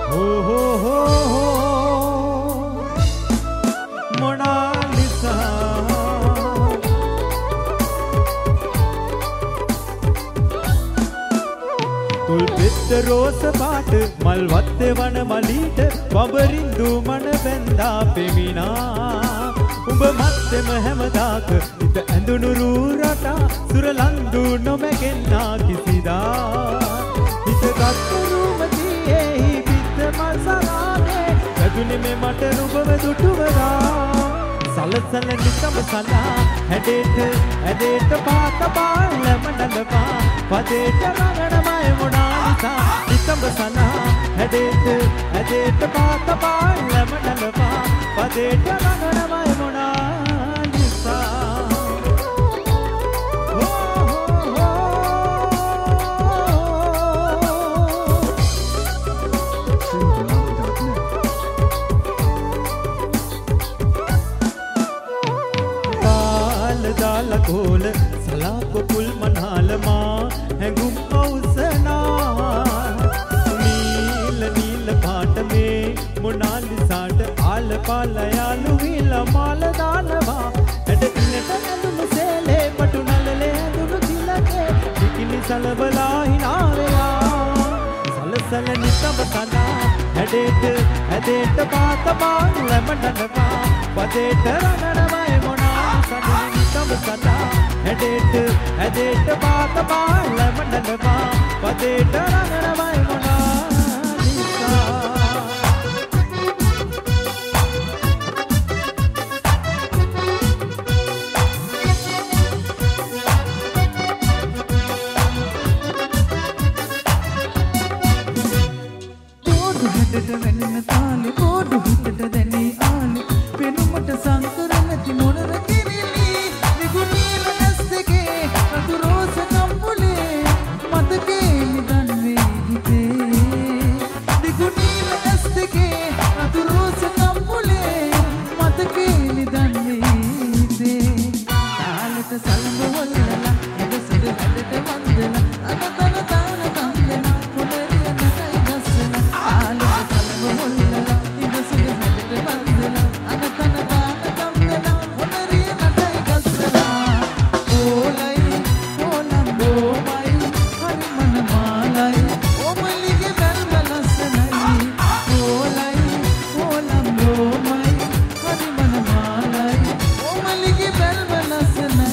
රෝස පාට මල් වත්තේ වන මලීට වබරින්දු මන බැඳා පෙමිනා උඹ මත්තෙම හැමදාක හිත ඇඳුණු රූ රටා සුරලන්දු නොමැගෙන්නා කිසිදා හිත ගත්තරුමතියෙහි පිත්ත මල් සරානේ ඇදුනේ මේ මට නුඹව දුටුවරා සලසල නිකම සලා හැඩේට පාත පාලම නලපා පදේට රඟනමය මොනාලිසා නිකම සලා හැඩේට පාත පාලම නලපා පදේට රඟනමය මොනාලිසා कोल सलाप पुल मनाल मां हैंगुम औसना नील नील पाट में मोनालिसाट आल पालयालु विल माल दानवा एड इनट अलुम सेले पटु नलले दुनु तिलके दिकिनि सलबला हिनावेया सलसल नितब सना हेडेट पात पालम ननवा पदेट रननमय मोनालिसा सदा हेडेट पात पालम ननवा पदेट रंगनमय मोनालिसा कोडु हेडेट वेन्न ताले कोडु हिटට දැනි ආලි පෙනුමට සංකර නැති මොනර කිරිලි නිගුණීල නැස් දෙකේ අතු රෝස කම්පුලේ මතකේ නිදන් වේ හිතේ නිගුණීල නැස් දෙකේ අතු රෝස කම්පුලේ මතකේ නිදන් වේ හිතේ තාලෙට සලඹ වලලා එද සුද හැඩට වන්දලා අනතන තාන කම්දලා පොළරිය නැසයි ගස්සන තාලෙට සලඹ වලලා එද සුද හැඩට වන්දලා අනතන තාන කම්දලා පොළරිය නැසයි ගස්සන ඕලයි ඕලම් බෝමයි හරි මන මාලයි ඕමලිගේ බැල්ම ලස්සනයි ඕලයි ඕලම් බෝමයි හරි මන මාලයි ඕමලිගේ බැල්ම ලස්සනයි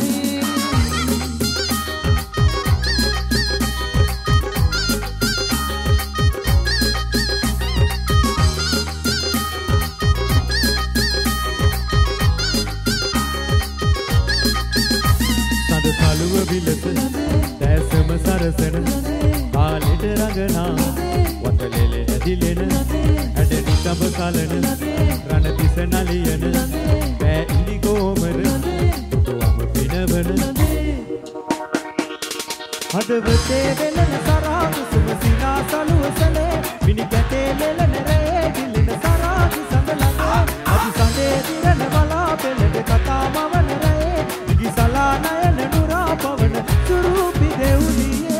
සද කලුව විලස දැසම සරසන ආලෙට රඟනා වතලෙල ඇදිලෙන ඇඩ නිතඹ කලන රණ තිස නලියන බෑ ඉලි ගෝමර තුවම පිනවන හදවතේ වෙලන සරාග සුම සිනා සලුවසලේ මිනි කැටේ ලෙලන රේ දිලින සරාගි සඳලන අදි සඳේ දිරන බලා පෙළට කතා මවන රේ ඉගි සලා නයන නුරා පවන සුරූපි දෙව්ලියේ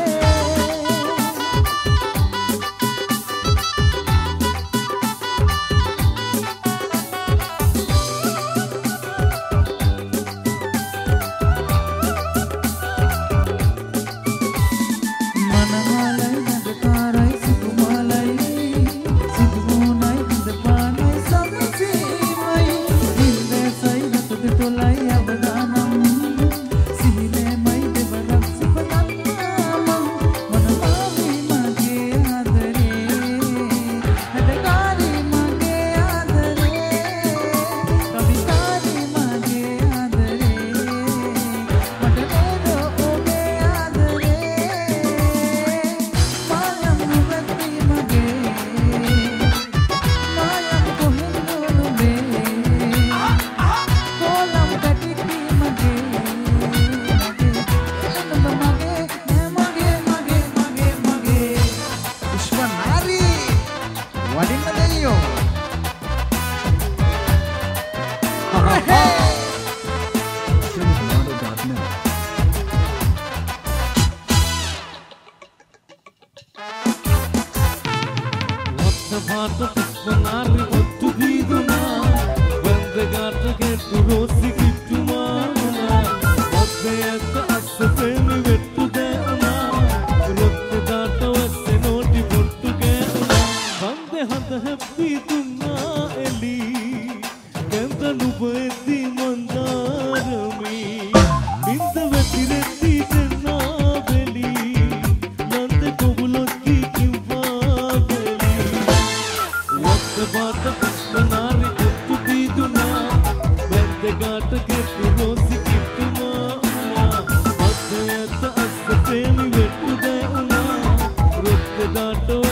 මනමාලයි නදකාරයි සිතුමාලයි සිතුමෝනයි හඳපානයි සමසීමයි ඉන්දසයි නතුද තොලයි අවදානම් සිහිනේමයි දෙවරක් සිපත පාට පුස්පනාරි මුතු දීදුනා වන්දගාට ගෙතු රෝසි කිට්ටුමා ඔබ්බේත් අස්සෙමි වෙට්ටු දෙනා රොත් දාට වස්සේ නෝටි පොට්ටු ගේනා වන්දේ හද හැප්පි දුන්නා එලි කැන්ද නුබෙති මන්දාරමි බින්ද වැතිරෙති දෙනා බෙලි නන්ද කොබුලොක්කි කිව්වා බෙලි වක්ත පාට පුස්පනාරි මුතු දීදුනා වන්දගාට ගෙතු රෝසි කිට්ටුමා ඔබ්බේත් අස්සෙමි වෙට්ටු දෙනා රොත් දාට